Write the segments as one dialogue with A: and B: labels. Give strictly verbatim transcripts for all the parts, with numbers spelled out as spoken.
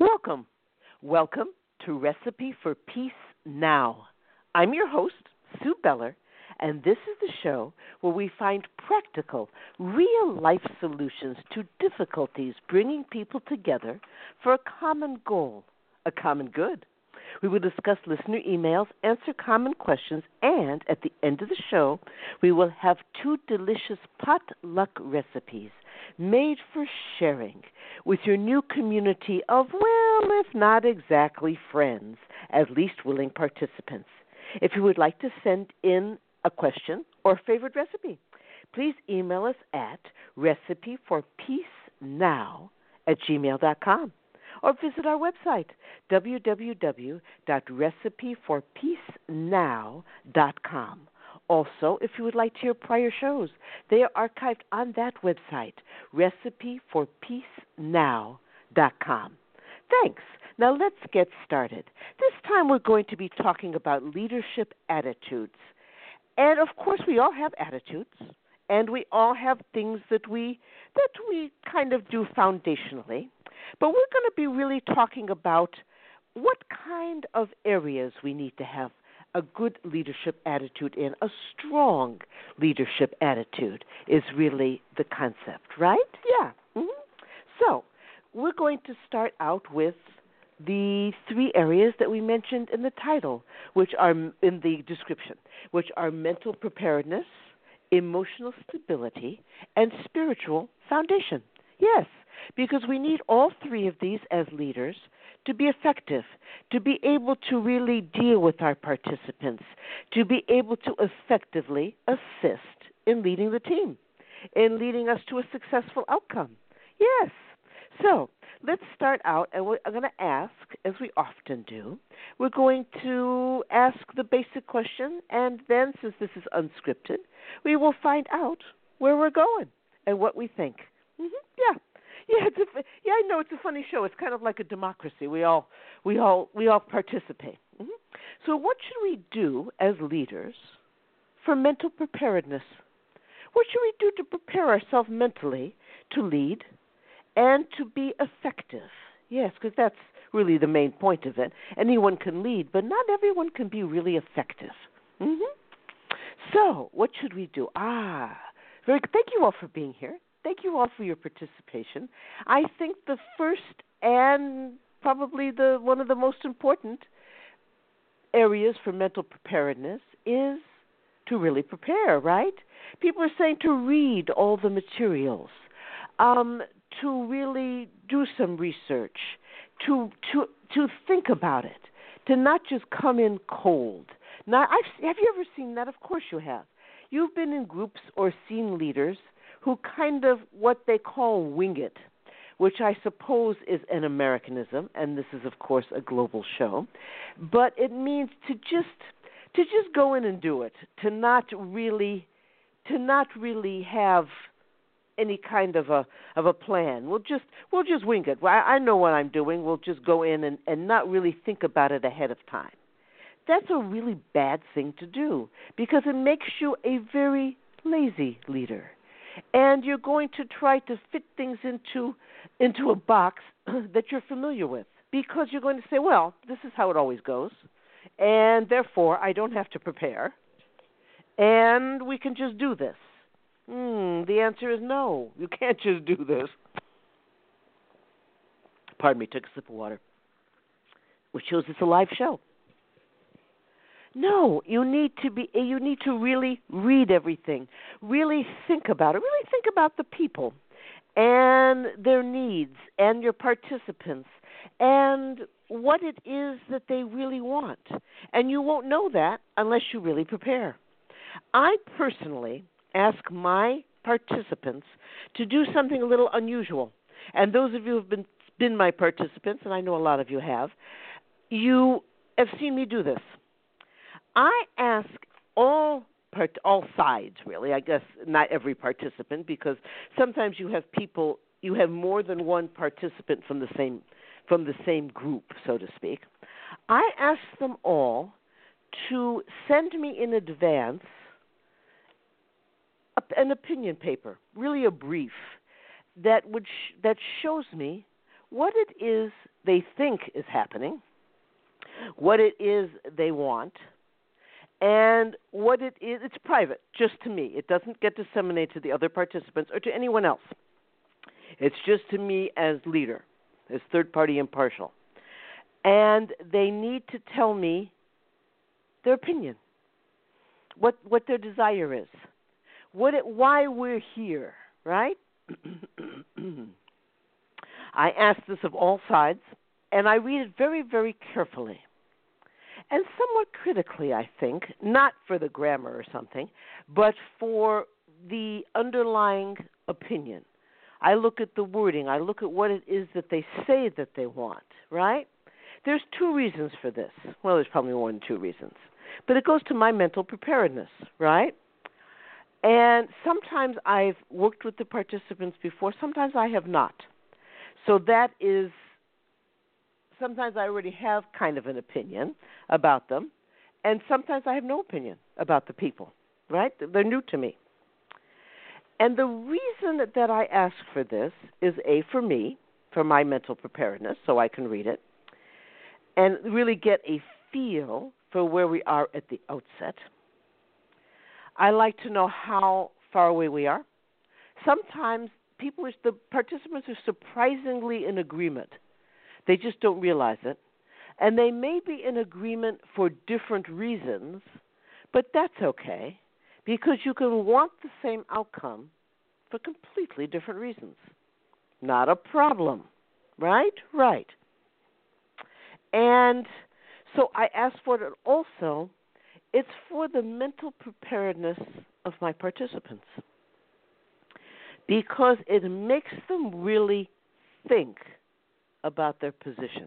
A: Welcome. Welcome to Recipe for Peace Now. I'm your host, Sue Beller, and this is the show where we find practical, real-life solutions to difficulties bringing people together for a common goal, a common good. We will discuss listener emails, answer common questions, and at the end of the show, we will have two delicious potluck recipes made for sharing with your new community of, well, if not exactly friends, at least willing participants. If you would like to send in a question or favorite recipe, please email us at recipeforpeacenow at gmail dot com. Or visit our website, w w w dot recipe for peace now dot com. Also, if you would like to hear prior shows, they are archived on that website, recipe for peace now dot com. Thanks. Now let's get started. This time we're going to be talking about leadership attitudes. And of course we all have attitudes, and we all have things that we that we kind of do foundationally. But we're going to be really talking about what kind of areas we need to have a good leadership attitude in. A strong leadership attitude is really the concept, right? Yeah. Mm-hmm. So we're going to start out with the three areas that we mentioned in the title, which are in the description, which are mental preparedness, emotional stability, and spiritual foundation. Yes, because we need all three of these as leaders to be effective, to be able to really deal with our participants, to be able to effectively assist in leading the team, in leading us to a successful outcome. Yes. So let's start out, and we're going to ask, as we often do, we're going to ask the basic question, and then, since this is unscripted, we will find out where we're going and what we think. Mm-hmm. Yeah. Yeah, it's a, yeah, I know it's a funny show. It's kind of like a democracy. We all, we all, we all participate. Mm-hmm. So, what should we do as leaders for mental preparedness? What should we do to prepare ourselves mentally to lead and to be effective? Yes, because that's really the main point of it. Anyone can lead, but not everyone can be really effective. Mm-hmm. So, what should we do? Ah, very good. Thank you all for being here. Thank you all for your participation. I think the first and probably the one of the most important areas for mental preparedness is to really prepare, right? People are saying to read all the materials, um, to really do some research, to to to think about it, to not just come in cold. Now, I've, have you ever seen that? Of course you have. You've been in groups or seen leaders who kind of what they call wing it, which I suppose is an Americanism, and this is, of course, a global show. But it means to just to just go in and do it, to not really to not really have any kind of a of a plan. We'll just we'll just wing it. I, I know what I'm doing. We'll just go in and, and not really think about it ahead of time. That's a really bad thing to do because it makes you a very lazy leader. And you're going to try to fit things into into a box that you're familiar with because you're going to say, well, this is how it always goes, and therefore I don't have to prepare, and we can just do this. Hmm, the answer is no. You can't just do this. Pardon me, took a sip of water, which shows it's a live show. No, you need to be. You need to really read everything, really think about it, really think about the people and their needs and your participants and what it is that they really want. And you won't know that unless you really prepare. I personally ask my participants to do something a little unusual. And those of you who have been, been my participants, and I know a lot of you have, you have seen me do this. I ask all part, all sides, really. I guess not every participant, because sometimes you have people, you have more than one participant from the same from the same group, so to speak. I ask them all to send me in advance a, an opinion paper, really a brief that would sh- that shows me what it is they think is happening, what it is they want, and what it is. It's private, just to me. It doesn't get disseminated to the other participants or to anyone else. It's just to me as leader, as third-party impartial. And they need to tell me their opinion, what what their desire is, what it, why we're here, right? I ask this of all sides, and I read it very, very carefully. And somewhat critically, I think, not for the grammar or something, but for the underlying opinion. I look at the wording. I look at what it is that they say that they want, right? There's two reasons for this. Well, there's probably more than two reasons. But it goes to my mental preparedness, right? And sometimes I've worked with the participants before. Sometimes I have not. So that is, sometimes I already have kind of an opinion about them. And sometimes I have no opinion about the people, right? They're new to me. And the reason that I ask for this is, A, for me, for my mental preparedness, so I can read it, and really get a feel for where we are at the outset. I like to know how far away we are. Sometimes people, the participants are surprisingly in agreement. They just don't realize it. And they may be in agreement for different reasons, but that's okay, because you can want the same outcome for completely different reasons. Not a problem, right? Right. And so I ask for it also. It's for the mental preparedness of my participants, because it makes them really think about their position.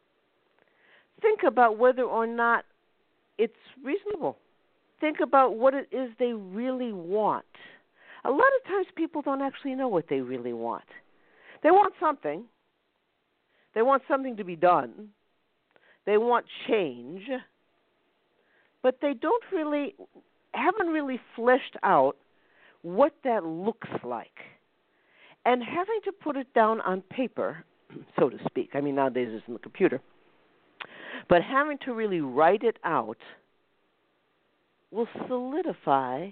A: Think about whether or not it's reasonable. Think about what it is they really want. A lot of times people don't actually know what they really want. They want something. They want something to be done. They want change. But they don't really, haven't really fleshed out what that looks like. And having to put it down on paper, so to speak, I mean, nowadays it's in the computer, but having to really write it out will solidify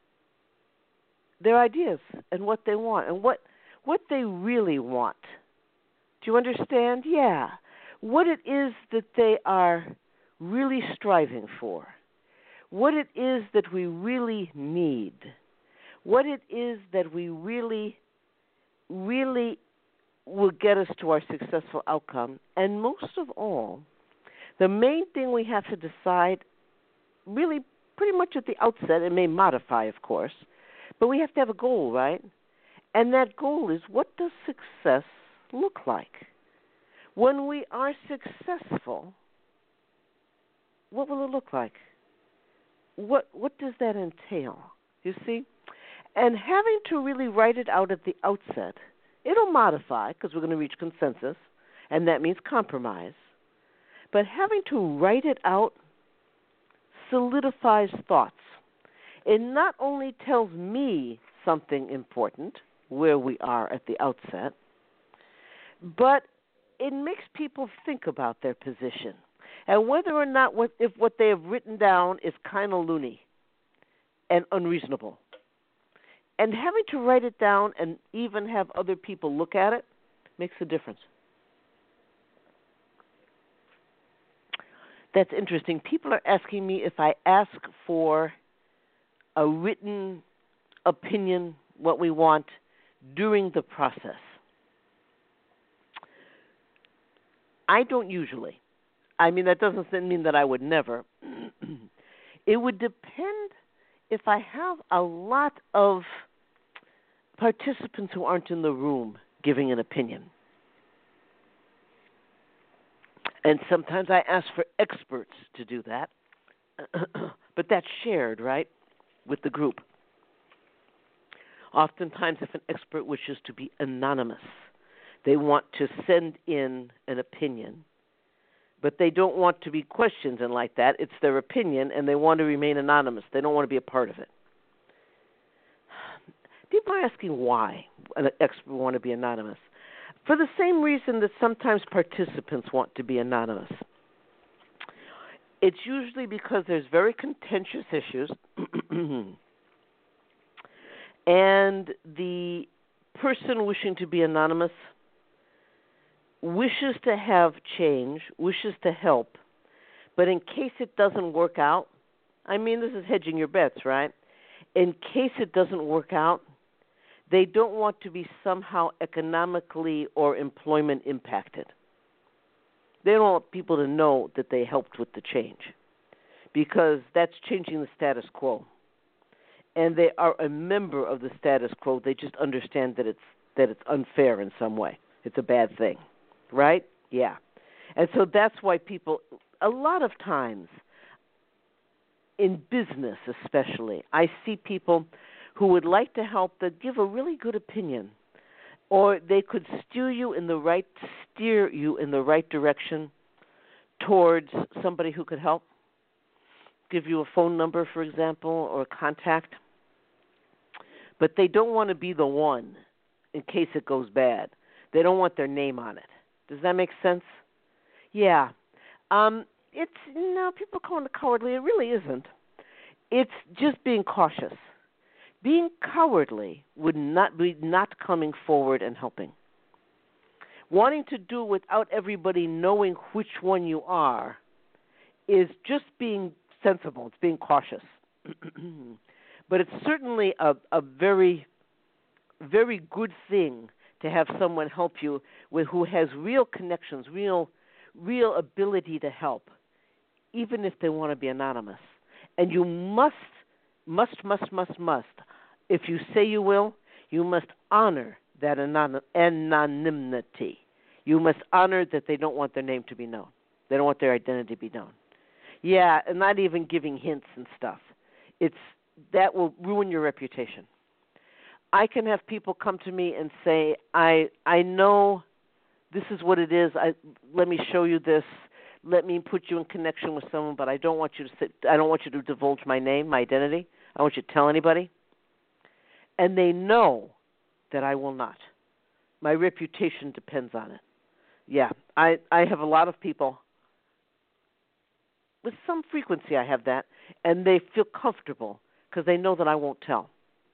A: their ideas and what they want and what what they really want. Do you understand? Yeah. What it is that they are really striving for. What it is that we really need. What it is that we really, really will get us to our successful outcome. And most of all, the main thing we have to decide, really pretty much at the outset, it may modify, of course, but we have to have a goal, right? And that goal is, what does success look like? When we are successful, what will it look like? What what does that entail? You see? And having to really write it out at the outset, it'll modify because we're going to reach consensus, and that means compromise. But having to write it out solidifies thoughts. It not only tells me something important, where we are at the outset, but it makes people think about their position and whether or not what, if what they have written down is kind of loony and unreasonable. And having to write it down and even have other people look at it makes a difference. That's interesting. People are asking me if I ask for a written opinion, what we want, during the process. I don't usually. I mean, that doesn't mean that I would never. It would depend if I have a lot of participants who aren't in the room giving an opinion. And sometimes I ask for experts to do that. But that's shared, right, with the group. Oftentimes, if an expert wishes to be anonymous, they want to send in an opinion, but they don't want to be questioned and like that. It's their opinion, and they want to remain anonymous. They don't want to be a part of it. People are asking why an expert would want to be anonymous. for the same reason that sometimes participants want to be anonymous. It's usually because there's very contentious issues, and the person wishing to be anonymous wishes to have change, wishes to help, but in case it doesn't work out, I mean, this is hedging your bets, right? In case it doesn't work out, they don't want to be somehow economically or employment impacted. They don't want people to know that they helped with the change, because that's changing the status quo. And they are a member of the status quo. They just understand that it's that it's unfair in some way. It's a bad thing, right? Yeah. And so that's why people, a lot of times, in business especially, I see people who would like to help that give a really good opinion, or they could steer you in the right, steer you in the right direction towards somebody who could help, give you a phone number, for example, or a contact. But they don't want to be the one in case it goes bad. They don't want their name on it. Does that make sense? Yeah. Um, it's, you know, people call it cowardly. It really isn't. It's just being cautious. Being cowardly would not be not coming forward and helping. Wanting to do without everybody knowing which one you are is just being sensible. It's being cautious. But it's certainly a, a very, very good thing to have someone help you with who has real connections, real, real ability to help, even if they want to be anonymous. And you must, must, must, must, must, if you say you will, you must honor that anon- anonymity. You must honor that they don't want their name to be known. They don't want their identity to be known. Yeah, and not even giving hints and stuff. It's that will ruin your reputation. I can have people come to me and say, I I know this is what it is. I let me show you this. Let me put you in connection with someone, but I don't want you to sit, I don't want you to divulge my name, my identity. I want you to tell anybody. And they know that I will not. My reputation depends on it. Yeah, I, I have a lot of people. With some frequency I have that, and they feel comfortable because they know that I won't tell.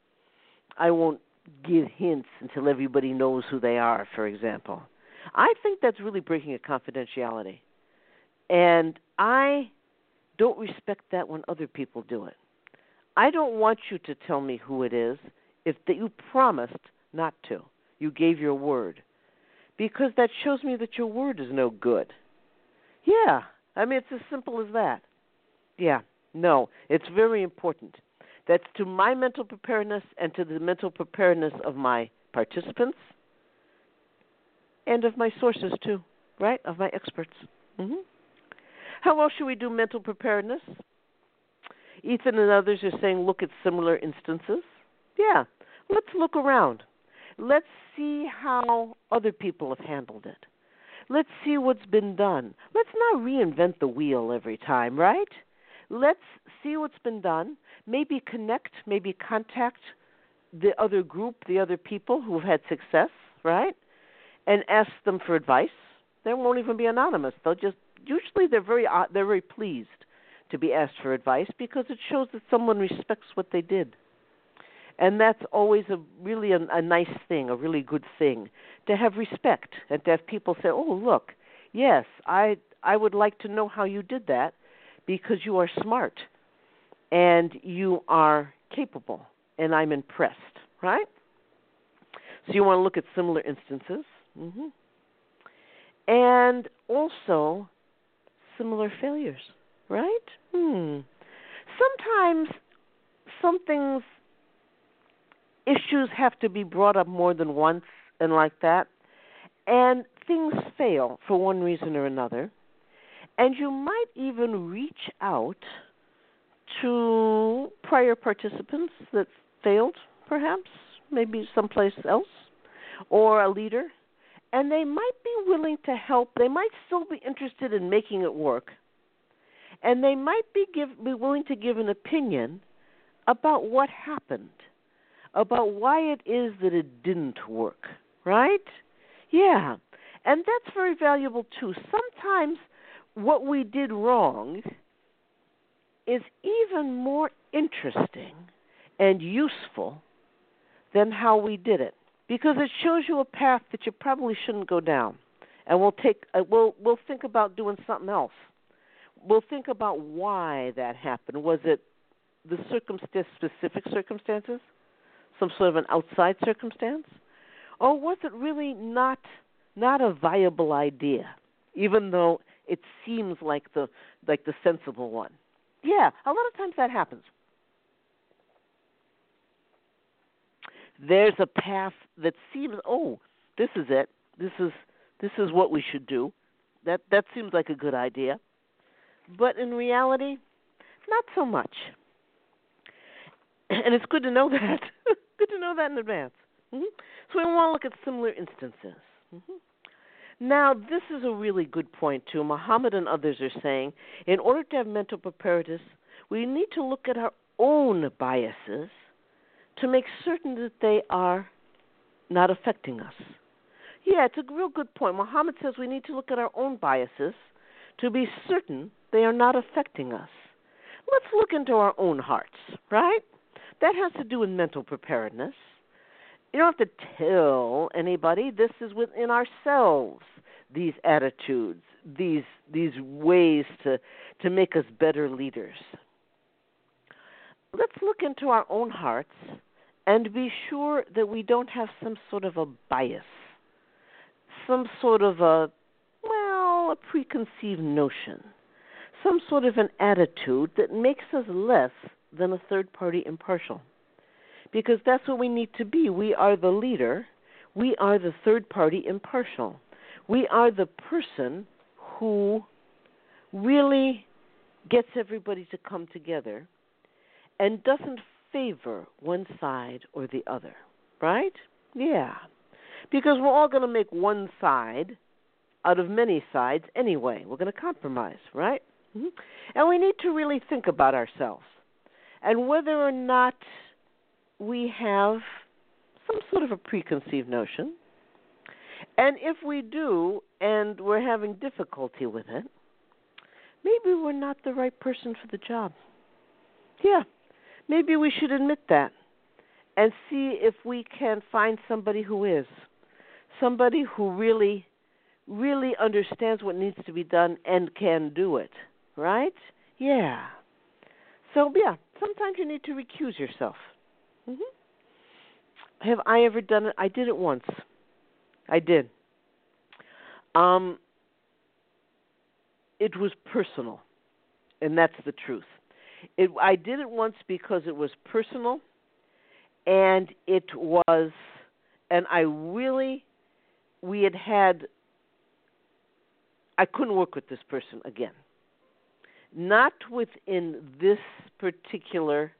A: I won't give hints until everybody knows who they are, for example. I think that's really breaking a confidentiality. And I don't respect that when other people do it. I don't want you to tell me who it is if that you promised not to. You gave your word. Because that shows me that your word is no good. Yeah, I mean, it's as simple as that. Yeah, no, it's very important. That's to my mental preparedness and to the mental preparedness of my participants and of my sources too, right, of my experts. Mm-hmm. How else should we do mental preparedness? Ethan and others are saying look at similar instances. Yeah, let's look around. Let's see how other people have handled it. Let's see what's been done. Let's not reinvent the wheel every time, right? Let's see what's been done. Maybe connect, maybe contact the other group, the other people who've had success, right? And ask them for advice. They won't even be anonymous. They'll just usually they're very they're very pleased to be asked for advice because it shows that someone respects what they did. And that's always a really a, a nice thing, a really good thing, to have respect and to have people say, oh, look, yes, I I would like to know how you did that because you are smart and you are capable and I'm impressed, right? So you want to look at similar instances. Mm-hmm. And also similar failures, right? Hmm. Sometimes some things, issues have to be brought up more than once and like that, and things fail for one reason or another, and you might even reach out to prior participants that failed, perhaps, maybe someplace else, or a leader, and they might be willing to help. They might still be interested in making it work, and they might be, give, be willing to give an opinion about what happened, about why it is that it didn't work, right? Yeah. And that's very valuable too. Sometimes what we did wrong is even more interesting and useful than how we did it, because it shows you a path that you probably shouldn't go down. And we'll take uh, we'll we'll think about doing something else. We'll think about why that happened. Was it the circumstance, specific circumstances, some sort of an outside circumstance, or was it really not not a viable idea, even though it seems like the like the sensible one? Yeah, a lot of times that happens. There's a path that seems, oh, this is it. This is this is what we should do. That that seems like a good idea. But in reality, not so much. And it's good to know that. Good to know that in advance. Mm-hmm. So we want to look at similar instances. Mm-hmm. Now, this is a really good point, too. Muhammad and others are saying, in order to have mental preparedness, we need to look at our own biases to make certain that they are not affecting us. Yeah, it's a real good point. Muhammad says we need to look at our own biases to be certain they are not affecting us. Let's look into our own hearts, right? That has to do with mental preparedness. You don't have to tell anybody. This is within ourselves, these attitudes, these these ways to, to make us better leaders. Let's look into our own hearts and be sure that we don't have some sort of a bias, some sort of a, well, a preconceived notion, some sort of an attitude that makes us less than a third party impartial. Because that's what we need to be. We are the leader. We are the third party impartial. We are the person who really gets everybody to come together and doesn't favor one side or the other, right? Yeah. Because we're all going to make one side out of many sides anyway. We're going to compromise, right? Mm-hmm. And we need to really think about ourselves and whether or not we have some sort of a preconceived notion. And if we do and we're having difficulty with it, maybe we're not the right person for the job. Yeah. Maybe we should admit that and see if we can find somebody who is, somebody who really, really understands what needs to be done and can do it, right? Yeah. So, yeah, sometimes you need to recuse yourself. Mm-hmm. Have I ever done it? I did it once. I did. Um, it was personal, and that's the truth. It, I did it once because it was personal, and it was, and I really, we had had, I couldn't work with this person again. Not within this particular,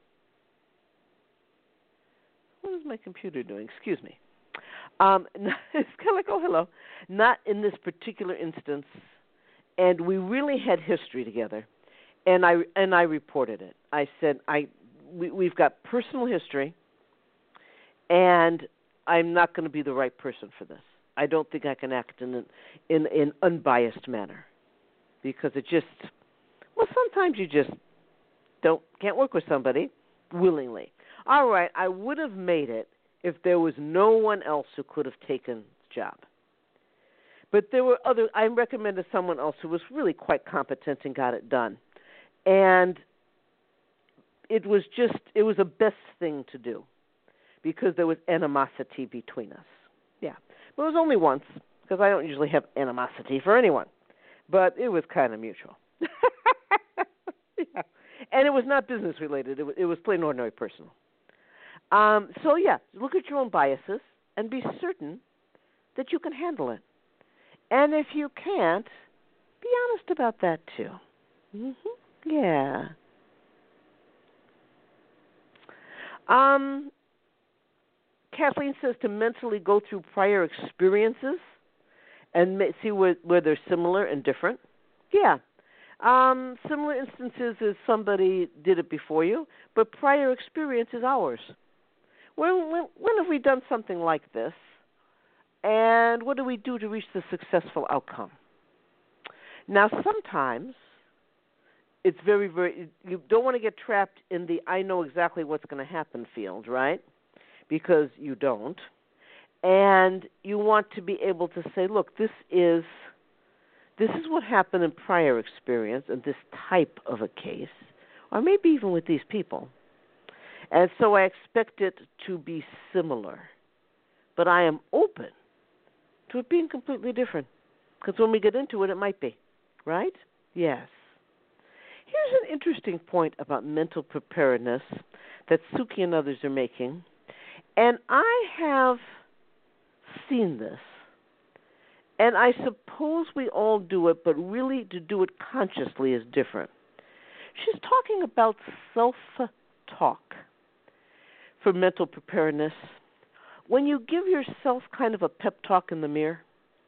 A: what is my computer doing? Excuse me. Um, it's kind of like, oh, hello. Not in this particular instance, and we really had history together. And I and I reported it. I said, I we, we've got personal history, and I'm not going to be the right person for this. I don't think I can act in an in an unbiased manner, because it just, well, sometimes you just don't can't work with somebody willingly. All right, I would have made it if there was no one else who could have taken the job. But there were other. I recommended someone else who was really quite competent and got it done. And it was just, it was the best thing to do because there was animosity between us. Yeah. But it was only once because I don't usually have animosity for anyone. But it was kind of mutual. Yeah. And it was not business related. It was, it was plain ordinary personal. Um, so, yeah, look at your own biases and be certain that you can handle it. And if you can't, be honest about that too. Mm-hmm. Yeah. Um, Kathleen says to mentally go through prior experiences and see where, where they're similar and different. Yeah. Um, similar instances is somebody did it before you, but prior experience is ours. When, when, when have we done something like this? And what do we do to reach the successful outcome? Now, sometimes it's very, very, you don't want to get trapped in the I know exactly what's going to happen field, right? Because you don't. And you want to be able to say, look, this is this is what happened in prior experience in this type of a case, or maybe even with these people. And so I expect it to be similar. But I am open to it being completely different. Because when we get into it, it might be. Right? Yes. Here's an interesting point about mental preparedness that Suki and others are making. And I have seen this. And I suppose we all do it, but really to do it consciously is different. She's talking about self-talk for mental preparedness. When you give yourself kind of a pep talk in the mirror,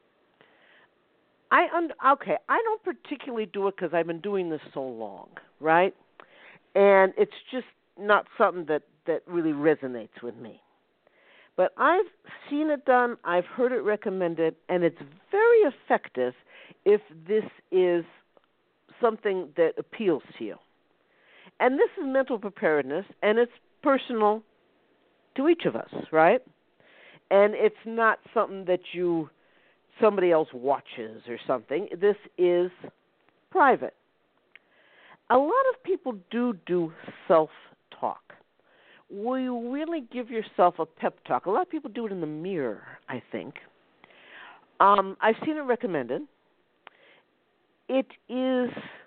A: I un- okay, I don't particularly do it because I've been doing this so long, right? And it's just not something that, that really resonates with me. But I've seen it done, I've heard it recommended, and it's very effective if this is something that appeals to you. And this is mental preparedness, and it's personal to each of us, right? And it's not something that you somebody else watches or something. This is private. A lot of people do do self-talk. Will you really give yourself a pep talk? A lot of people do it in the mirror, I think. Um, I've seen it recommended. It is,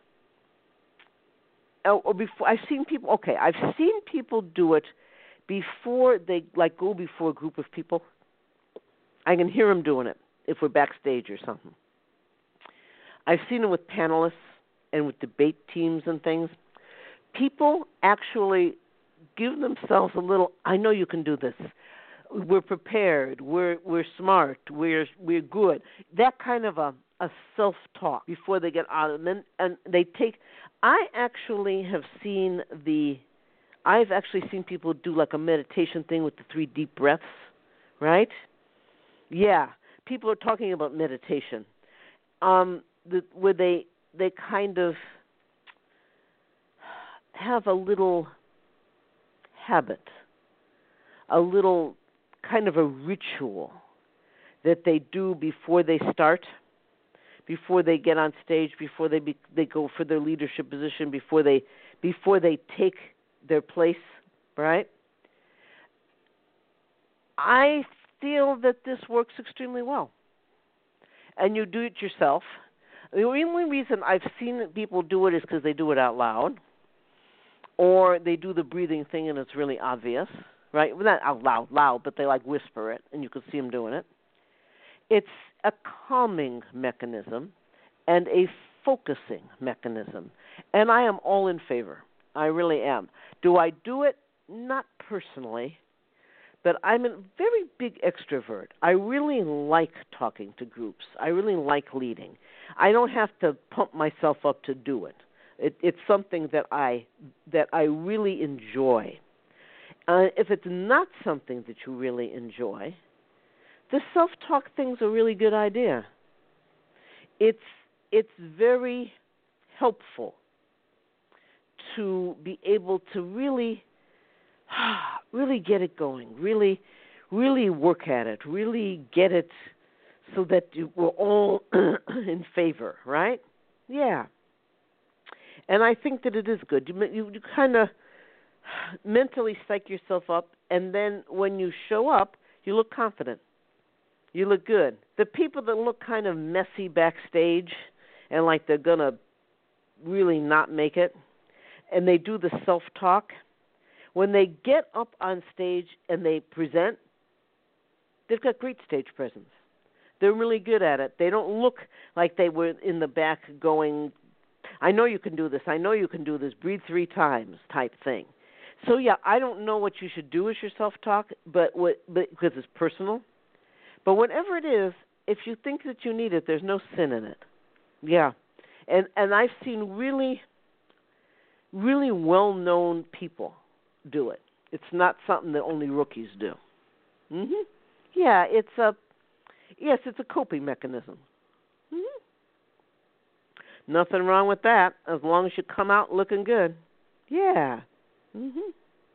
A: oh, or before I've seen people. Okay, I've seen people do it before they like go before a group of people. I can hear them doing it if we're backstage or something. I've seen it with panelists and with debate teams and things. People actually give themselves a little, I know you can do this. We're prepared. We're we're smart. We're we're good. That kind of a, a self-talk before they get on. And then and they take, I actually have seen the, I've actually seen people do like a meditation thing with the three deep breaths, right? Yeah. People are talking about meditation, um, the, where they they kind of have a little habit, a little kind of a ritual that they do before they start, before they get on stage, before they be, they go for their leadership position, before they before they take their place, right? I feel that this works extremely well. And you do it yourself. The only reason I've seen people do it is because they do it out loud, or they do the breathing thing and it's really obvious, right? Well, not out loud, loud, but they like whisper it, and you can see them doing it. It's a calming mechanism and a focusing mechanism, and I am all in favor. I really am. Do I do it? Not personally. But I'm a very big extrovert. I really like talking to groups. I really like leading. I don't have to pump myself up to do it. it it's something that I that I really enjoy. Uh, if it's not something that you really enjoy, the self-talk thing's a really good idea. It's it's very helpful to be able to really really get it going, really, really work at it, really get it so that you, we're all in favor, right? Yeah. And I think that it is good. You, you, you kind of mentally psych yourself up, and then when you show up, you look confident. You look good. The people that look kind of messy backstage and like they're going to really not make it, and they do the self-talk, when they get up on stage and they present, they've got great stage presence. They're really good at it. They don't look like they were in the back going, I know you can do this, I know you can do this, breathe three times type thing. So, yeah, I don't know what you should do as your self-talk, but, what, but because it's personal. But whatever it is, if you think that you need it, there's no sin in it. Yeah. And, and I've seen really, really well-known people do it. It's not something that only rookies do. Mhm. Yeah, it's a Yes, it's a coping mechanism. Mm-hmm. Nothing wrong with that, as long as you come out looking good. Yeah. Mhm.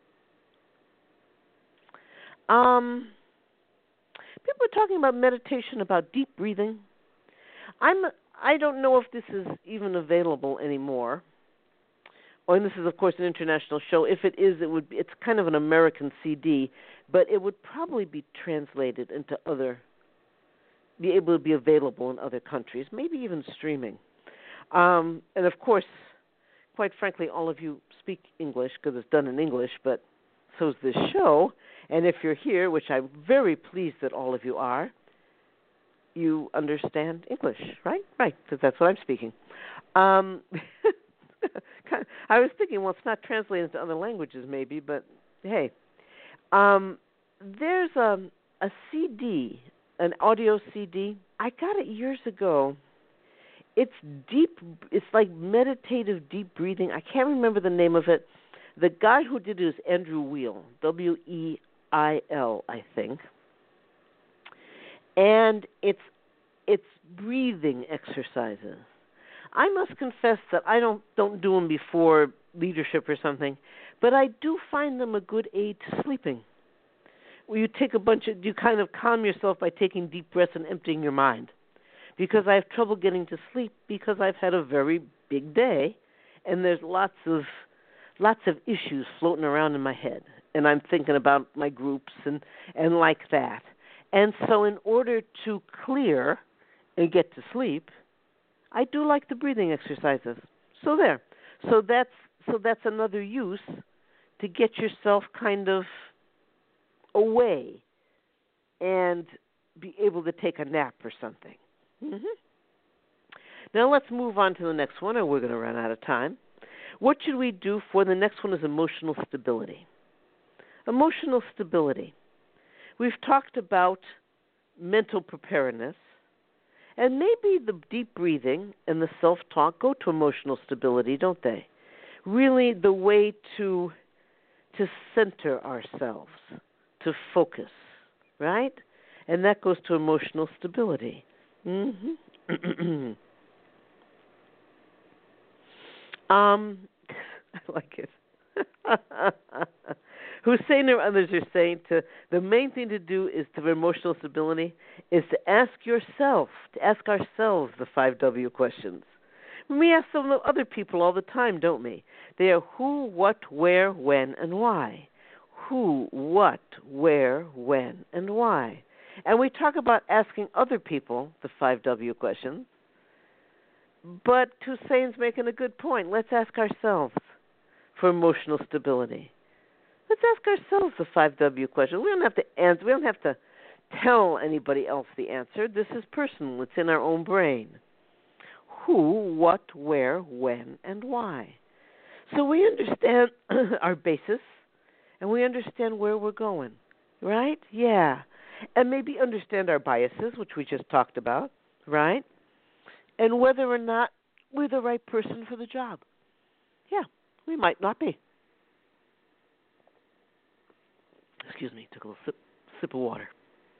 A: Um, people are talking about meditation, about deep breathing. I'm. I don't know if this is even available anymore. Oh, and this is, of course, an international show. If it is, it would. Be, it's kind of an American C D, but it would probably be translated into other, be able to be available in other countries, maybe even streaming. Um, and of course, quite frankly, all of you speak English because it's done in English, but so's this show. And if you're here, which I'm very pleased that all of you are, you understand English, right? Right, because that's what I'm speaking. Um, I was thinking, well, it's not translated into other languages, maybe, but hey, um, there's a, a C D, an audio C D. I got it years ago. It's deep. It's like meditative deep breathing. I can't remember the name of it. The guy who did it is Andrew Weil, W E I L, I think. And it's it's breathing exercises. I must confess that I don't don't do them before leadership or something, but I do find them a good aid to sleeping. Where you take a bunch of, you kind of calm yourself by taking deep breaths and emptying your mind. Because I have trouble getting to sleep because I've had a very big day, and there's lots of lots of issues floating around in my head, and I'm thinking about my groups and and like that. And so, in order to clear and get to sleep, I do like the breathing exercises. So there. So that's so that's another use to get yourself kind of away and be able to take a nap or something. Mm-hmm. Now let's move on to the next one, or we're going to run out of time. What should we do for the next one is emotional stability. Emotional stability. We've talked about mental preparedness, and maybe the deep breathing and the self-talk go to emotional stability, don't they? Really the way to to center ourselves, to focus, right? And that goes to emotional stability. Mm-hmm. um, I like it. Hussein or others are saying to the main thing to do is to emotional stability is to ask yourself, to ask ourselves the five W questions. We ask them other people all the time, don't we? They are who, what, where, when, and why. Who, what, where, when, and why. And we talk about asking other people the five W questions, but Hussein's making a good point. Let's ask ourselves for emotional stability. Let's ask ourselves the five W questions. We don't have to answer. We don't have to tell anybody else the answer. This is personal. It's in our own brain. Who, what, where, when, and why. So we understand our basis, and we understand where we're going, right? Yeah. And maybe understand our biases, which we just talked about, right? And whether or not we're the right person for the job. Yeah, we might not be. Excuse me, took a little sip, sip of water.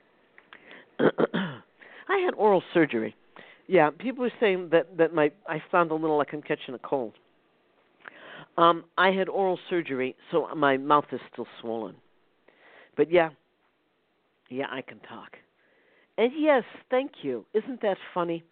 A: I had oral surgery. Yeah, people are saying that, that my I sound a little like I'm catching a cold. Um, I had oral surgery, so my mouth is still swollen. But yeah, yeah, I can talk. And yes, thank you. Isn't that funny?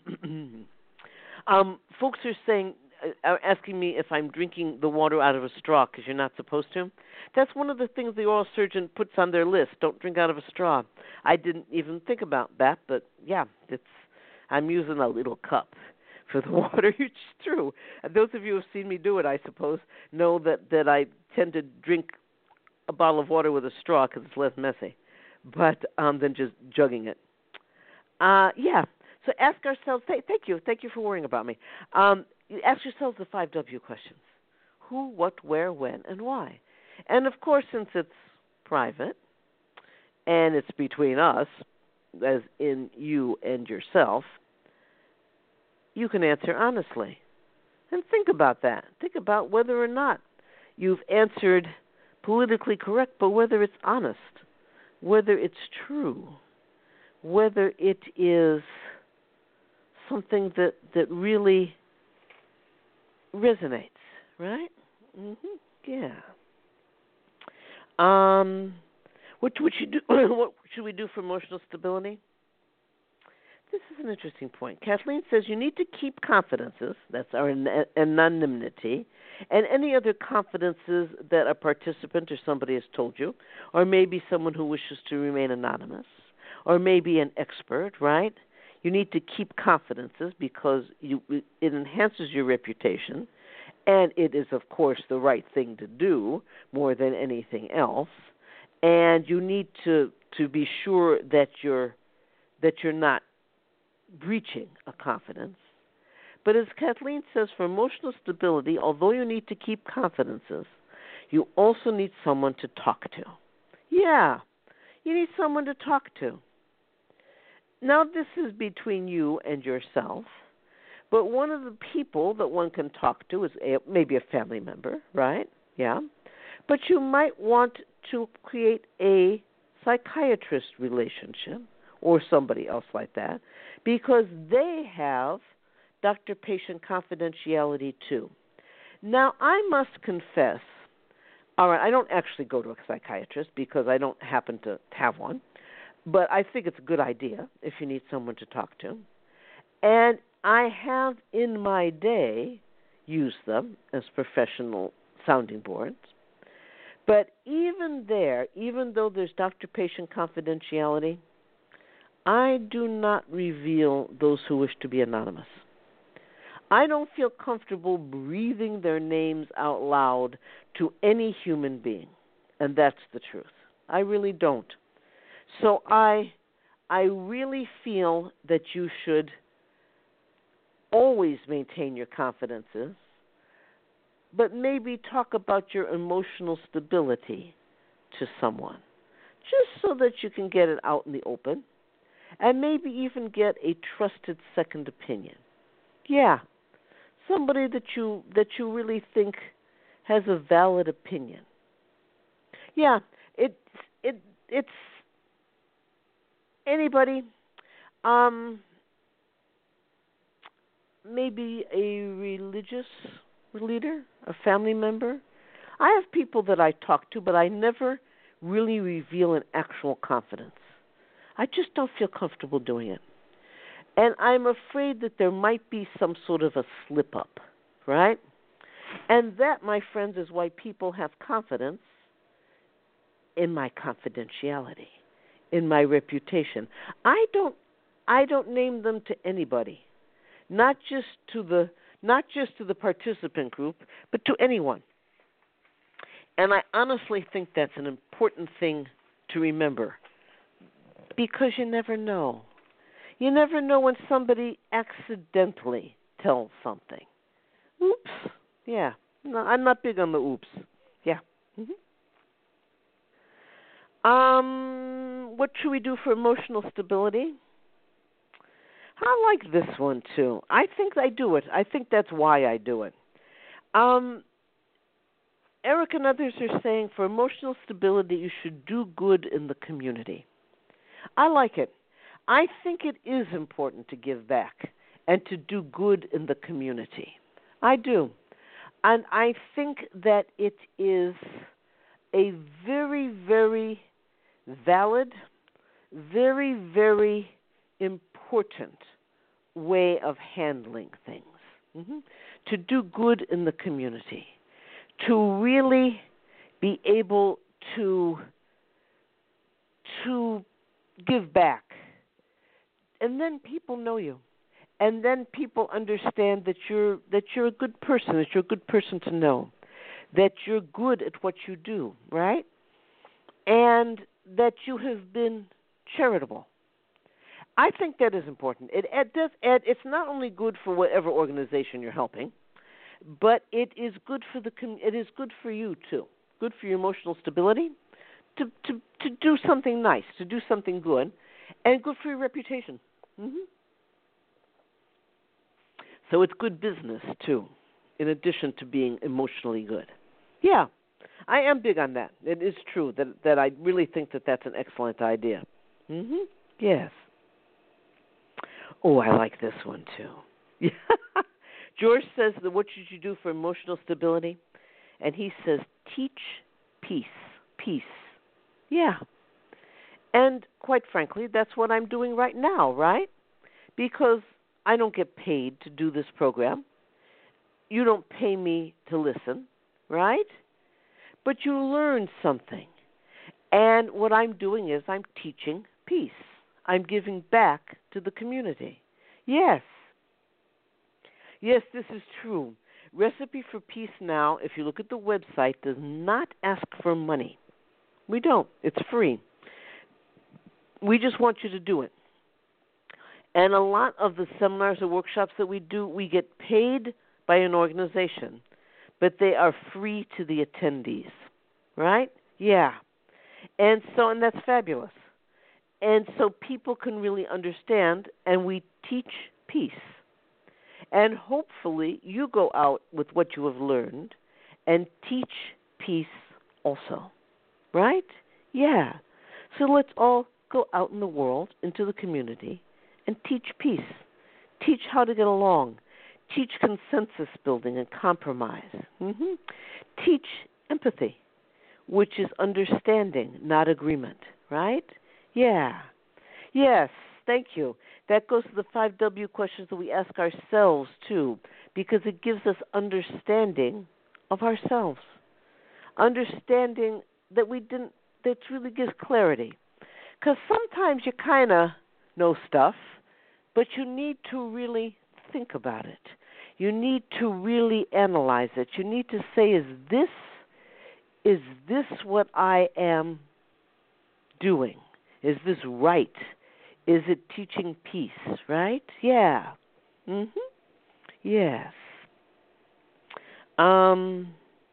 A: um, folks are saying, uh, are asking me if I'm drinking the water out of a straw because you're not supposed to. That's one of the things the oral surgeon puts on their list. Don't drink out of a straw. I didn't even think about that, but yeah, it's. I'm using a little cup for the water. It's true. Those of you who have seen me do it, I suppose, know that, that I tend to drink a bottle of water with a straw because it's less messy, but um, than just jugging it. Uh, yeah. So ask ourselves. Th- thank you. Thank you for worrying about me. Um, ask yourselves the five W questions: who, what, where, when, and why. And of course, since it's private and it's between us, as in you and yourself, you can answer honestly. And think about that. Think about whether or not you've answered politically correct, but whether it's honest, whether it's true, whether it is something that, that really resonates, right? Mm-hmm. Yeah. Um, what would you do? What should we do for emotional stability? This is an interesting point. Kathleen says you need to keep confidences, that's our anonymity, and any other confidences that a participant or somebody has told you, or maybe someone who wishes to remain anonymous, or maybe an expert, right? You need to keep confidences because you, it enhances your reputation, and it is, of course, the right thing to do more than anything else. And you need to, to be sure that you're that you're not breaching a confidence. But as Kathleen says, for emotional stability, although you need to keep confidences, you also need someone to talk to. Yeah, you need someone to talk to. Now, this is between you and yourself, but one of the people that one can talk to is a, maybe a family member, right? Yeah. But you might want to create a psychiatrist relationship or somebody else like that, because they have doctor-patient confidentiality too. Now, I must confess, all right, I don't actually go to a psychiatrist because I don't happen to have one, but I think it's a good idea if you need someone to talk to. And I have in my day used them as professional sounding boards. But even there, even though there's doctor-patient confidentiality, I do not reveal those who wish to be anonymous. I don't feel comfortable breathing their names out loud to any human being, and that's the truth. I really don't. So I, I really feel that you should always maintain your confidences, but maybe talk about your emotional stability to someone, just so that you can get it out in the open. And maybe even get a trusted second opinion. Yeah, somebody that you that you really think has a valid opinion. Yeah, it it it's anybody. Um, maybe a religious leader, a family member. I have people that I talk to, but I never really reveal an actual confidence. I just don't feel comfortable doing it. And I'm afraid that there might be some sort of a slip-up, right? And that, my friends, is why people have confidence in my confidentiality, in my reputation. I don't I don't name them to anybody, not just to the not just to the participant group, but to anyone. And I honestly think that's an important thing to remember. Because you never know. You never know when somebody accidentally tells something. Oops. Yeah. No, I'm not big on the oops. Yeah. Mm-hmm. Um, what should we do for emotional stability? I like this one too. I think I do it. I think that's why I do it. Um, Eric and others are saying for emotional stability, you should do good in the community. I like it. I think it is important to give back and to do good in the community. I do. And I think that it is a very, very valid, very, very important way of handling things. Mm-hmm. To do good in the community. To really be able to to give back. And then people know you. And then people understand that you're that you're a good person, that you're a good person to know, that you're good at what you do, right? And that you have been charitable. I think that is important. It, it does add, it's not only good for whatever organization you're helping, but it is good for the it is good for you too. Good for your emotional stability, to to to do something nice, to do something good, and good for your reputation. Mm-hmm. So it's good business too, in addition to being emotionally good. Yeah, I am big on that. It is true that that I really think that that's an excellent idea. Mm-hmm. Yes. Oh, I like this one too. George says that what should you do for emotional stability? And he says, teach peace. Peace. Yeah. And quite frankly, that's what I'm doing right now, right? Because I don't get paid to do this program. You don't pay me to listen, right? But you learn something. And what I'm doing is I'm teaching peace. I'm giving back to the community. Yes. Yes, this is true. Recipe for Peace Now, if you look at the website, does not ask for money. We don't. It's free. We just want you to do it. And a lot of the seminars or workshops that we do, we get paid by an organization, but they are free to the attendees, right? Yeah. And so, and that's fabulous. And so people can really understand, and we teach peace. And hopefully you go out with what you have learned and teach peace also, right? Yeah. So let's all go out in the world, into the community, and teach peace. Teach how to get along. Teach consensus building and compromise. Mm-hmm. Teach empathy, which is understanding, not agreement, right? Yeah. Yes, thank you. That goes to the five W questions that we ask ourselves, too, because it gives us understanding of ourselves. Understanding that we didn't, that really gives clarity. Because sometimes you kind of know stuff, but you need to really think about it. You need to really analyze it. You need to say, is this, is this what I am doing? Is this right? Is it teaching peace, right? Yeah. Mhm. Yes. Um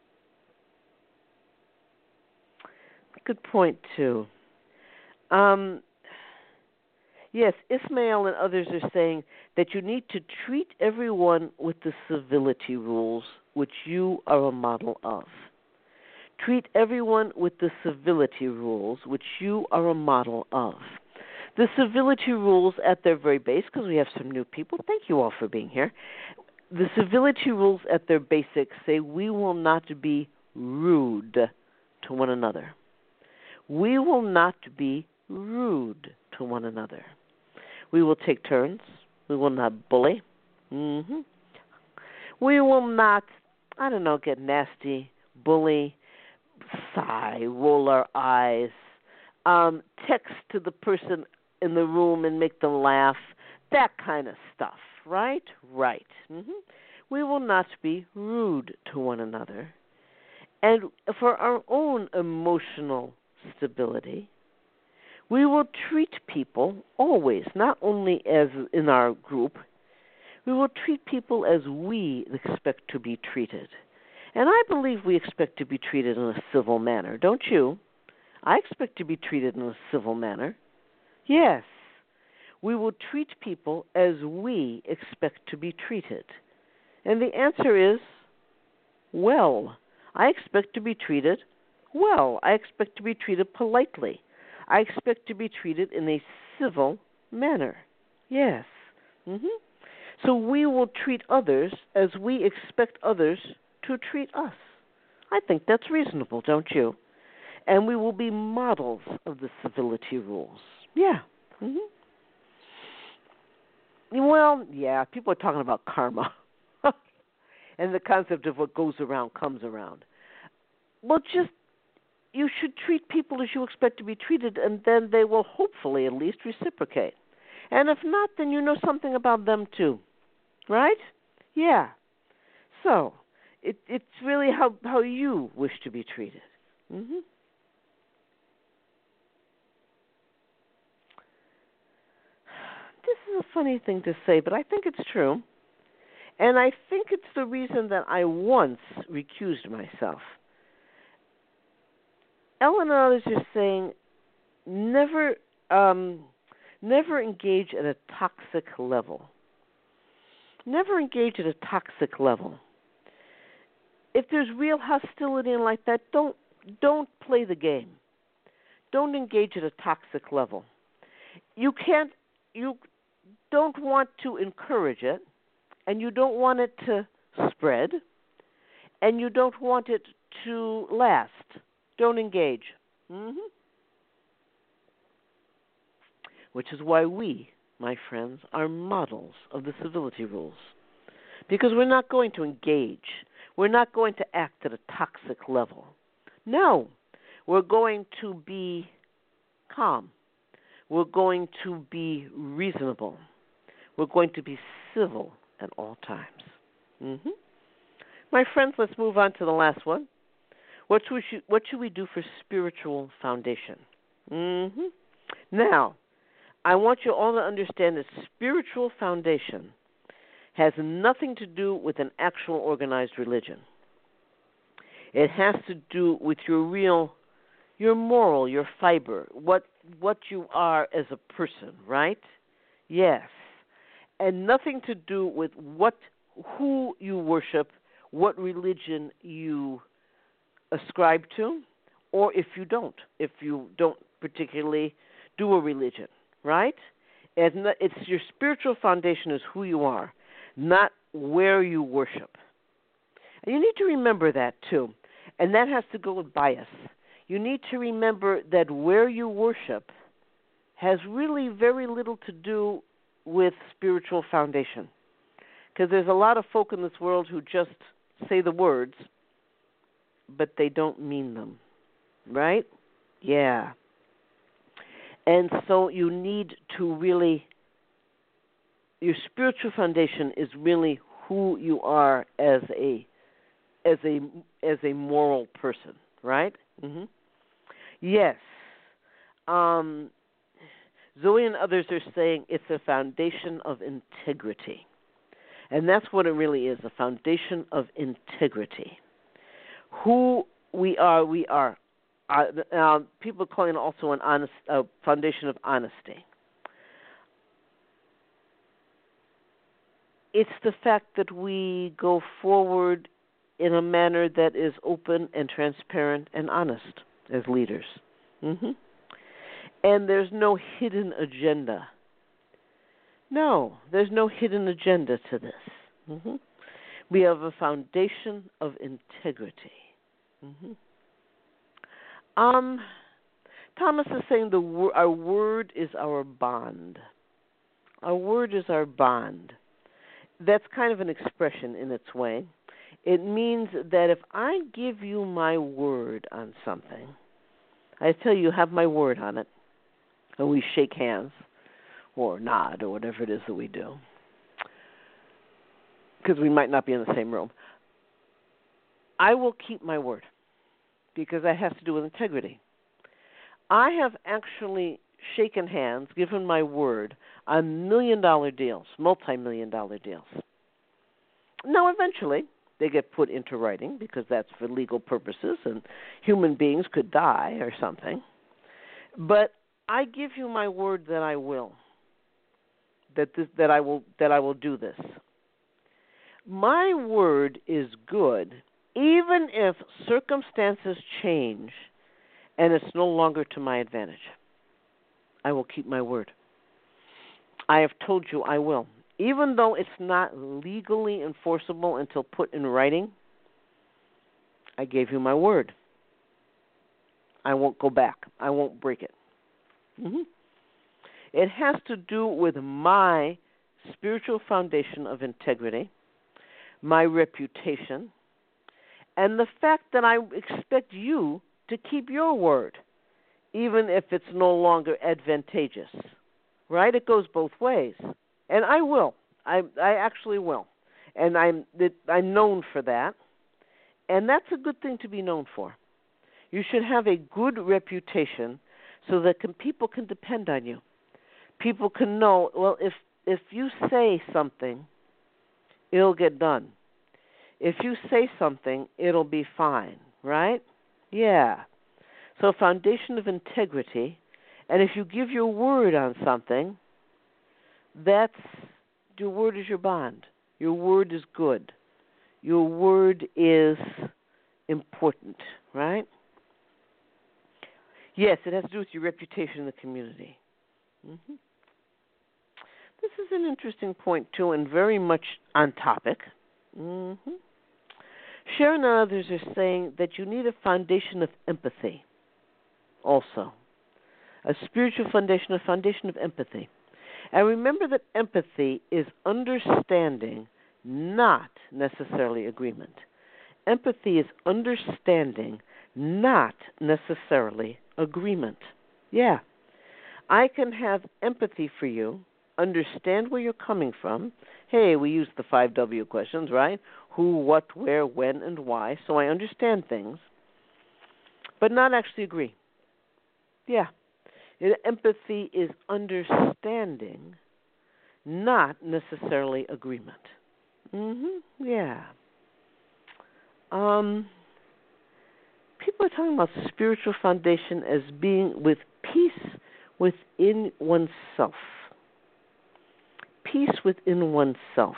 A: good point too. Um yes, Ismail and others are saying that you need to treat everyone with the civility rules which you are a model of. Treat everyone with the civility rules which you are a model of. The civility rules at their very base, because we have some new people, thank you all for being here. The civility rules at their basics say we will not be rude to one another. We will not be rude to one another. We will take turns. We will not bully. Mm-hmm. We will not, I don't know, get nasty, bully, sigh, roll our eyes, um, text to the person in the room and make them laugh, that kind of stuff, right? Right. Mm-hmm. We will not be rude to one another. And for our own emotional stability, we will treat people always, not only as in our group, we will treat people as we expect to be treated. And I believe we expect to be treated in a civil manner, don't you? I expect to be treated in a civil manner. Yes. We will treat people as we expect to be treated. And the answer is, well. I expect to be treated well. I expect to be treated politely. I expect to be treated in a civil manner. Yes. Mm-hmm. So we will treat others as we expect others to treat us. I think that's reasonable, don't you? And we will be models of the civility rules. Yeah. Mm-hmm. Well, yeah, people are talking about karma and the concept of what goes around comes around. Well, just, you should treat people as you expect to be treated, and then they will hopefully at least reciprocate. And if not, then you know something about them too. Right? Yeah. So, it, it's really how, how you wish to be treated. Mm-hmm. This is a funny thing to say, but I think it's true. And I think it's the reason that I once recused myself. Ellen and others are saying, never, um, never engage at a toxic level. Never engage at a toxic level. If there's real hostility and like that, don't don't play the game. Don't engage at a toxic level. You can't. You don't want to encourage it, and you don't want it to spread, and you don't want it to last, don't engage. Mm-hmm. Which is why we, my friends, are models of the civility rules. Because we're not going to engage. We're not going to act at a toxic level. No, we're going to be calm. We're going to be reasonable. We're going to be civil at all times. Mm-hmm. My friends, let's move on to the last one. What should we, what should we do for spiritual foundation? Mm-hmm. Now, I want you all to understand that spiritual foundation has nothing to do with an actual organized religion. It has to do with your real, your moral, your fiber, what what you are as a person, right? Yes. And nothing to do with what who you worship, what religion you ascribe to, or if you don't, if you don't particularly do a religion, right? It's, not, it's your spiritual foundation is who you are, not where you worship. And you need to remember that too. And that has to go with bias. You need to remember that where you worship has really very little to do with spiritual foundation. Because there's a lot of folk in this world who just say the words, but they don't mean them. Right? Yeah. And so you need to really, your spiritual foundation is really who you are as a as a as a moral person, right? Mm-hmm. Yes. Um, Zoe and others are saying it's a foundation of integrity. And that's what it really is, a foundation of integrity. Who we are, we are. Uh, uh, people calling it also an honest uh, foundation of honesty. It's the fact that we go forward in a manner that is open and transparent and honest as leaders. Mm-hmm. And there's no hidden agenda. No, there's no hidden agenda to this. Mm-hmm. We have a foundation of integrity. Mm-hmm. Um, Thomas is saying the wor- our word is our bond. Our word is our bond. That's kind of an expression in its way. It means that if I give you my word on something, I tell you, you have my word on it, and we shake hands or nod or whatever it is that we do, because we might not be in the same room. I will keep my word because that has to do with integrity. I have actually shaken hands, given my word on million-dollar deals, multi-million dollar deals. Now, eventually, they get put into writing because that's for legal purposes and human beings could die or something. But I give you my word that I will, that this, that I will that I will do this. My word is good even if circumstances change and it's no longer to my advantage. I will keep my word. I have told you I will. Even though it's not legally enforceable until put in writing, I gave you my word. I won't go back. I won't break it. Mm-hmm. It has to do with my spiritual foundation of integrity, my reputation, and the fact that I expect you to keep your word, even if it's no longer advantageous. Right? It goes both ways. And I will. I I actually will. And I'm I'm known for that. And that's a good thing to be known for. You should have a good reputation so that can, people can depend on you. People can know, well, if if you say something, it'll get done. If you say something, it'll be fine, right? Yeah. So foundation of integrity, and if you give your word on something, that's, your word is your bond. Your word is good. Your word is important, right? Yes, it has to do with your reputation in the community. Mm-hmm. This is an interesting point, too, and very much on topic. Mm-hmm. Sharon and others are saying that you need a foundation of empathy also. A spiritual foundation, a foundation of empathy. And remember that empathy is understanding, not necessarily agreement. Empathy is understanding, not necessarily agreement. Yeah. I can have empathy for you, understand where you're coming from. Hey, we use the five W questions, right? Who, what, where, when, and why. So I understand things, but not actually agree. Yeah. Empathy is understanding, not necessarily agreement. Mhm. Yeah. Um. People are talking about spiritual foundation as being with peace within oneself. Peace within oneself.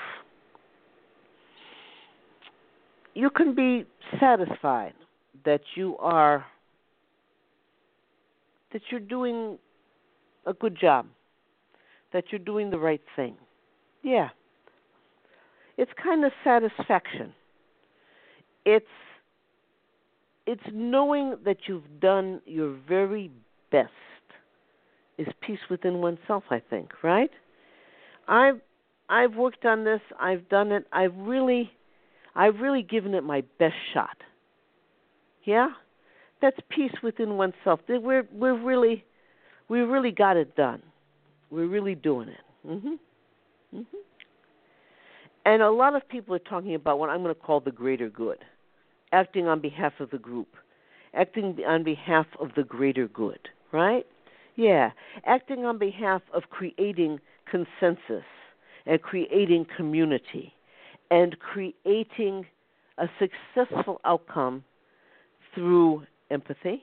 A: You can be satisfied that you are that you're doing a good job, that you're doing the right thing. Yeah. It's kind of satisfaction. It's it's knowing that you've done your very best is peace within oneself, I think, right? I've I've worked on this, I've done it, I've really I've really given it my best shot. Yeah? That's peace within oneself. We're we're really we really got it done. We're really doing it. Mhm. Mhm. And a lot of people are talking about what I'm going to call the greater good, acting on behalf of the group, acting on behalf of the greater good, right? Yeah, acting on behalf of creating consensus and creating community and creating a successful outcome through empathy,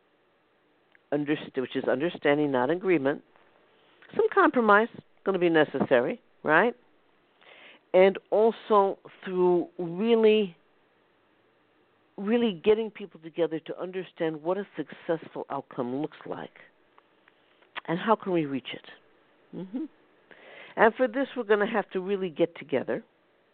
A: which is understanding, not agreement. Some compromise going to be necessary, right? And also through really, really getting people together to understand what a successful outcome looks like and how can we reach it. Mm-hmm. And for this, we're going to have to really get together.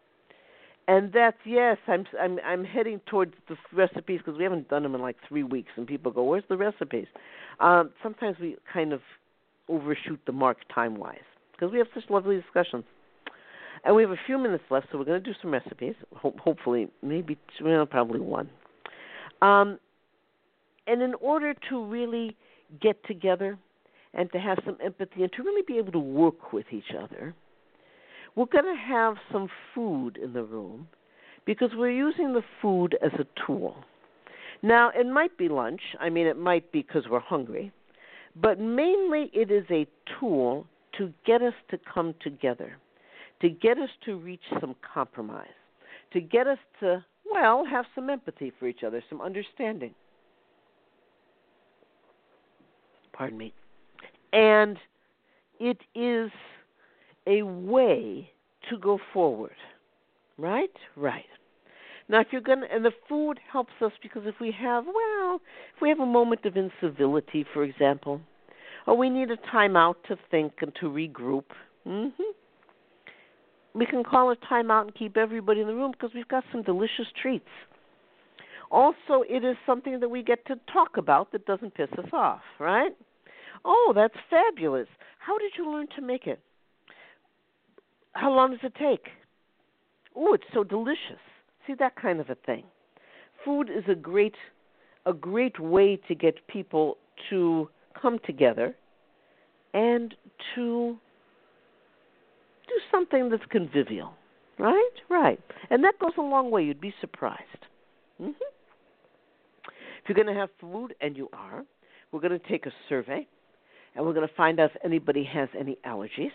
A: And that's, yes, I'm I'm I'm heading towards the recipes because we haven't done them in like three weeks, and people go, "Where's the recipes?" Um, sometimes we kind of overshoot the mark time-wise because we have such lovely discussions. And we have a few minutes left, so we're going to do some recipes. Ho- hopefully, maybe two, well, probably one. Um, and in order to really get together and to have some empathy and to really be able to work with each other, we're going to have some food in the room because we're using the food as a tool. Now, it might be lunch. I mean, it might be because we're hungry. But mainly it is a tool to get us to come together, to get us to reach some compromise, to get us to, well, have some empathy for each other, some understanding. Pardon me. And it is a way to go forward, right? Right. Now, if you're going to, and the food helps us because if we have, well, if we have a moment of incivility, for example, or we need a timeout to think and to regroup, mm-hmm, we can call a timeout and keep everybody in the room because we've got some delicious treats. Also, it is something that we get to talk about that doesn't piss us off, right? Oh, that's fabulous. How did you learn to make it? How long does it take? Oh, it's so delicious. See, that kind of a thing. Food is a great, a great way to get people to come together and to do something that's convivial, right? Right. And that goes a long way. You'd be surprised. Mm-hmm. If you're going to have food, and you are, we're going to take a survey, and we're going to find out if anybody has any allergies,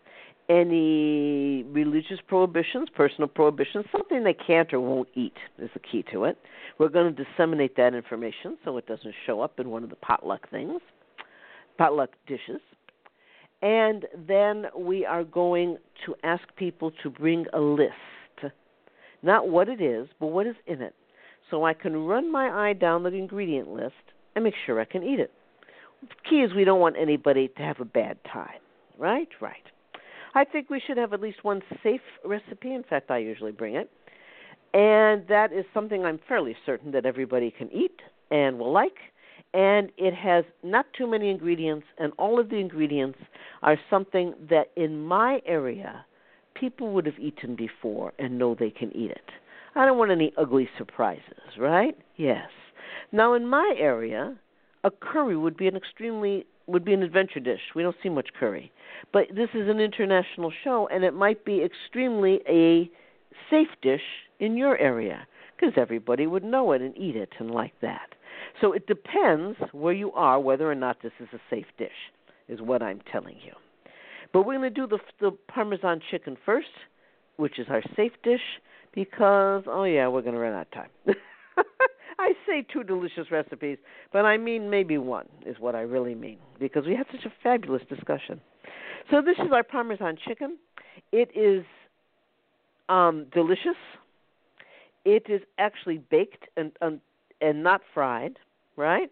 A: any religious prohibitions, personal prohibitions, something they can't or won't eat is the key to it. We're going to disseminate that information so it doesn't show up in one of the potluck things, potluck dishes. And then we are going to ask people to bring a list, not what it is, but what is in it, so I can run my eye down the ingredient list and make sure I can eat it. The key is we don't want anybody to have a bad time, right? Right. I think we should have at least one safe recipe. In fact, I usually bring it. And that is something I'm fairly certain that everybody can eat and will like. And it has not too many ingredients, and all of the ingredients are something that in my area people would have eaten before and know they can eat it. I don't want any ugly surprises, right? Yes. Now, in my area, a curry would be an extremely would be an adventure dish. We don't see much curry. But this is an international show, and it might be extremely a safe dish in your area because everybody would know it and eat it and like that. So it depends where you are whether or not this is a safe dish, is what I'm telling you. But we're going to do the, the Parmesan chicken first, which is our safe dish, because, oh yeah, we're going to run out of time. I say two delicious recipes, but I mean maybe one is what I really mean, because we had such a fabulous discussion. So this is our Parmesan chicken. It is um, delicious. It is actually baked and um, and not fried, right?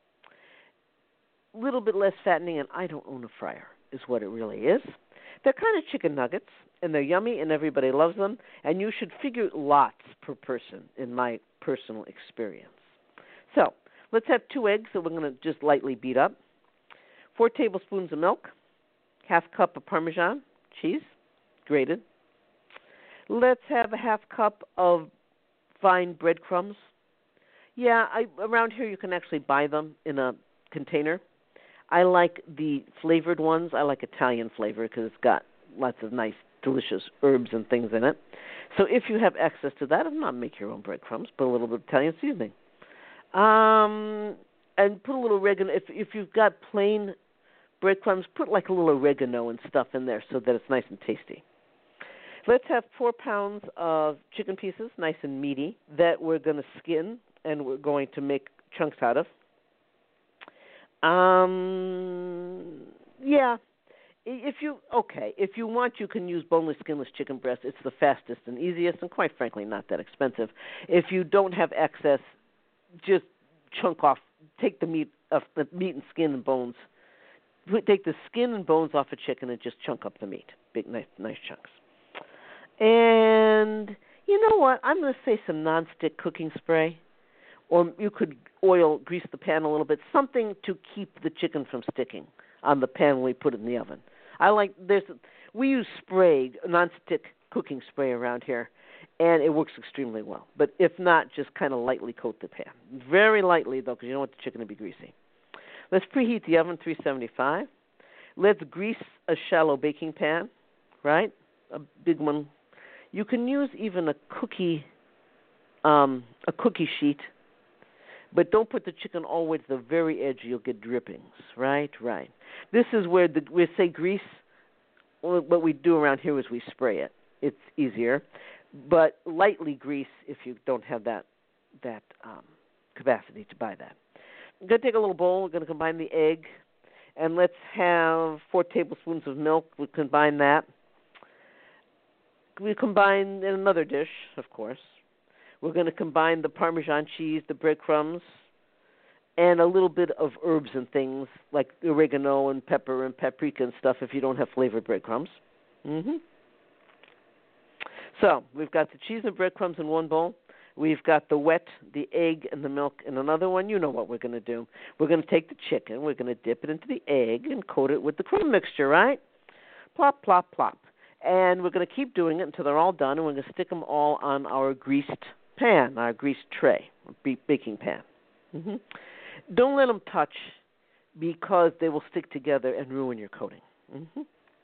A: A little bit less fattening, and I don't own a fryer, is what it really is. They're kind of chicken nuggets, and they're yummy, and everybody loves them, and you should figure lots per person, in my personal experience. So let's have two eggs that we're going to just lightly beat up, four tablespoons of milk, half cup of Parmesan cheese, grated. Let's have a half cup of fine breadcrumbs. Yeah, I, around here you can actually buy them in a container. I like the flavored ones. I like Italian flavor because it's got lots of nice, delicious herbs and things in it. So if you have access to that, if not, make your own breadcrumbs. Put a little bit of Italian seasoning. Um, and put a little oregano. If, if you've got plain breadcrumbs, put like a little oregano and stuff in there so that it's nice and tasty. Let's have four pounds of chicken pieces, nice and meaty, that we're going to skin and we're going to make chunks out of. Um, yeah. If you okay, if you want, you can use boneless, skinless chicken breast. It's the fastest and easiest, and quite frankly, not that expensive. If you don't have access, just chunk off. Take the meat, of the meat and skin and bones. Take the skin and bones off a chicken and just chunk up the meat, big, nice, nice chunks. And you know what? I'm going to say some nonstick cooking spray, or you could oil, grease the pan a little bit, something to keep the chicken from sticking on the pan when we put it in the oven. I like there's we use spray, nonstick cooking spray around here, and it works extremely well. But if not, just kind of lightly coat the pan, very lightly though, because you don't want the chicken to be greasy. Let's preheat the oven three seventy-five. Let's grease a shallow baking pan, right? A big one. You can use even a cookie, um, a cookie sheet, but don't put the chicken all the way to the very edge. You'll get drippings, right? Right. This is where the, we say grease. What we do around here is we spray it. It's easier, but lightly grease if you don't have that that um, capacity to buy that. I'm going to take a little bowl. We're going to combine the egg, and let's have four tablespoons of milk. We combine that. We combine in another dish, of course. We're going to combine the Parmesan cheese, the breadcrumbs, and a little bit of herbs and things like oregano and pepper and paprika and stuff if you don't have flavored breadcrumbs. Mm-hmm. So we've got the cheese and breadcrumbs in one bowl. We've got the wet, the egg, and the milk in another one. You know what we're going to do. We're going to take the chicken. We're going to dip it into the egg and coat it with the crumb mixture, right? Plop, plop, plop. And we're going to keep doing it until they're all done, and we're going to stick them all on our greased pan, our greased tray, baking pan. Mm-hmm. Don't let them touch because they will stick together and ruin your coating. Mm-hmm.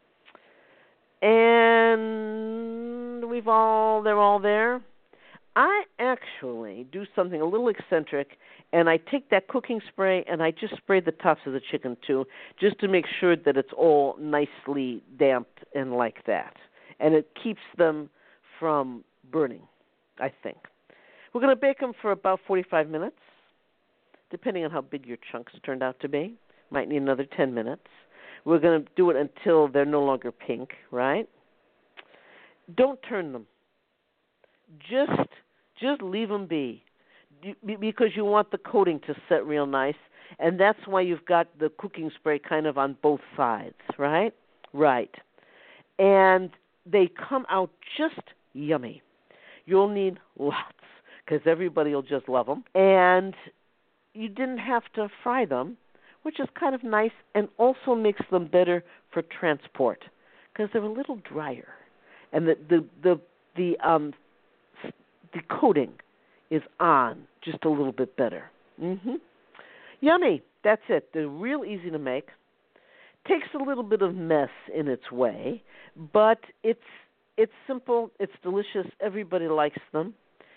A: And we've all, they're all there. I actually do something a little eccentric, and I take that cooking spray and I just spray the tops of the chicken too, just to make sure that it's all nicely damp and like that. And it keeps them from burning, I think. We're going to bake them for about forty-five minutes, depending on how big your chunks turned out to be. Might need another ten minutes. We're going to do it until they're no longer pink, right? Don't turn them. Just just leave them be, because you want the coating to set real nice, and that's why you've got the cooking spray kind of on both sides, right? Right. and they come out just yummy. You'll need lots because everybody will just love them. And you didn't have to fry them, which is kind of nice and also makes them better for transport because they're a little drier. And the the the, the um the coating is on just a little bit better. Mhm. Yummy. That's it. They're real easy to make. Takes a little bit of mess in its way, but it's it's simple, it's delicious, everybody likes them.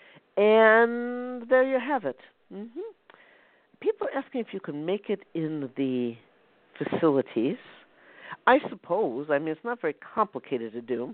A: And there you have it. Mhm. People are asking if you can make it in the facilities. I suppose. I mean, it's not very complicated to do.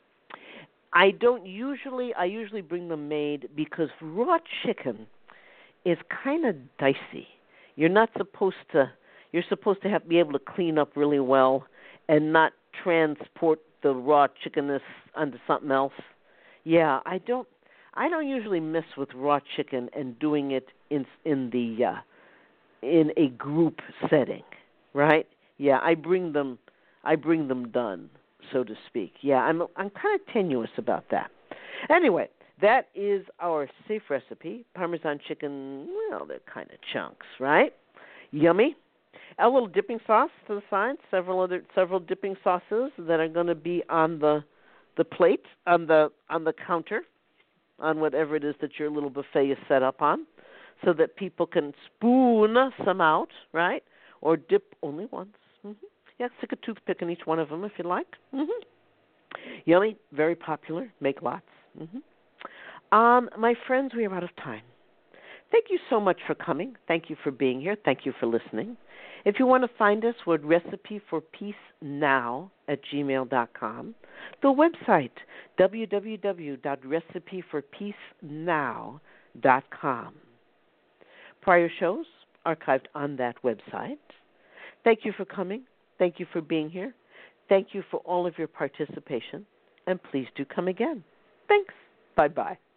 A: I don't usually, I usually bring them made because raw chicken is kind of dicey. You're not supposed to, you're supposed to have be able to clean up really well and not transport the raw chickenness onto something else. Yeah, I don't, I don't usually mess with raw chicken and doing it in in the uh, in a group setting, right? Yeah, I bring them, I bring them done, so to speak. Yeah, I'm I'm kind of tenuous about that. Anyway, that is our safe recipe. Parmesan chicken, well, they're kind of chunks, right? Yummy. A little dipping sauce to the side. Several other several dipping sauces that are going to be on the the plate on the on the counter on whatever it is that your little buffet is set up on, so that people can spoon some out, right? Or dip only once. Mm-hmm. Yeah, stick a toothpick in each one of them if you like. Mm-hmm. Yummy, very popular. Make lots. Mm-hmm. Um, my friends, we are out of time. Thank you so much for coming. Thank you for being here. Thank you for listening. If you want to find us, we're recipe for peace now at gmail dot com. The website, w w w dot recipe for peace now dot com. Prior shows archived on that website. Thank you for coming. Thank you for being here. Thank you for all of your participation. And please do come again. Thanks. Bye-bye.